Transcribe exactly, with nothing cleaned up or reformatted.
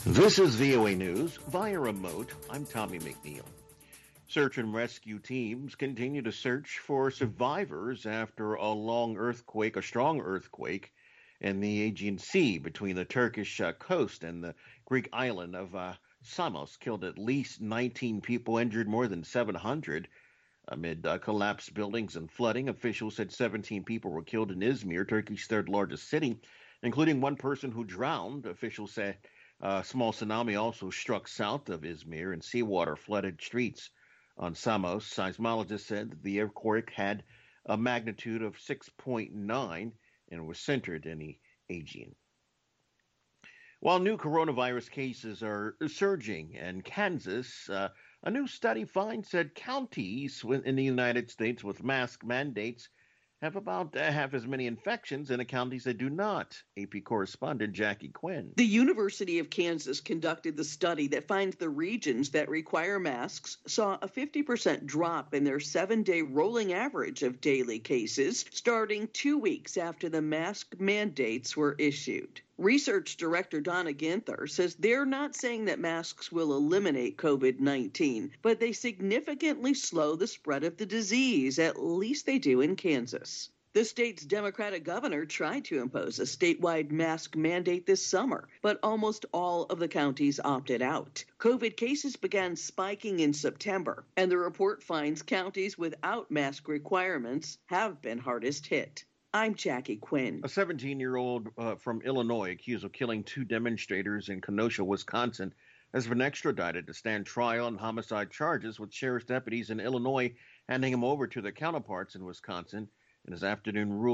This is V O A News via remote. I'm Tommy McNeil. Search and rescue teams continue to search for survivors after a long earthquake, a strong earthquake in the Aegean Sea between the Turkish uh, coast and the Greek island of uh, Samos killed at least nineteen people, injured more than seven hundred. Amid uh, collapsed buildings and flooding, officials said seventeen people were killed in Izmir, Turkey's third largest city, including one person who drowned. Officials said a small tsunami also struck south of Izmir and seawater flooded streets on Samos. Seismologists said that the earthquake had a magnitude of six point nine and was centered in the Aegean. While new coronavirus cases are surging in Kansas, uh, a new study finds that counties in the United States with mask mandates have about uh, half as many infections in the counties that do not. A P correspondent Jackie Quinn. The University of Kansas conducted the study that finds the regions that require masks saw a fifty percent drop in their seven-day rolling average of daily cases, starting two weeks after the mask mandates were issued. Research Director Donna Ginther says they're not saying that masks will eliminate COVID nineteen, but they significantly slow the spread of the disease. At least they do in Kansas. The state's Democratic governor tried to impose a statewide mask mandate this summer, but almost all of the counties opted out. COVID cases began spiking in September, and the report finds counties without mask requirements have been hardest hit. I'm Jackie Quinn. A seventeen-year-old uh, from Illinois accused of killing two demonstrators in Kenosha, Wisconsin, has been extradited to stand trial on homicide charges, with sheriff's deputies in Illinois handing him over to their counterparts in Wisconsin in his afternoon ruling.